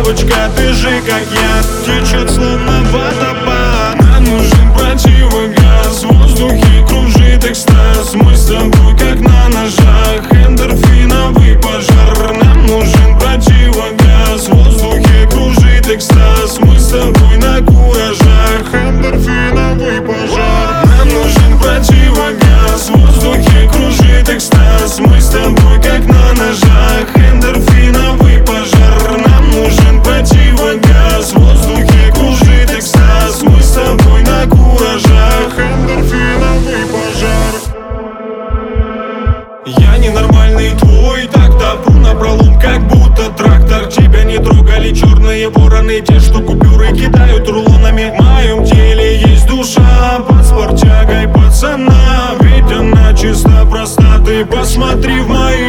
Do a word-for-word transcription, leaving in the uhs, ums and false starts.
девочка, ты же как я, течет словно водопад. Нам нужен противогаз, в воздухе кружит экстаз. Мы с тобой как на ножах, эндорфиновый пожар. Нам нужен противогаз, в воздухе кружит экстаз. Мы с тобой на куражах, эндорфиновый пожар. Нам нужен противогаз, в воздухе кружит экстаз. Мы с тобой как на ножах, эндорфиновый пожар. Нам нужен противогаз, в воздухе кружит экстаз. Мы с тобой на куражах, эндорфиновый пожар. Я ненормальный твой, так табу напролом, как будто трактор. Тебя не трогали черные вороны, те, что купюры кидают рулонами. В моем теле есть душа, под спортягой пацана, ведь она чисто проста. Ты посмотри в мои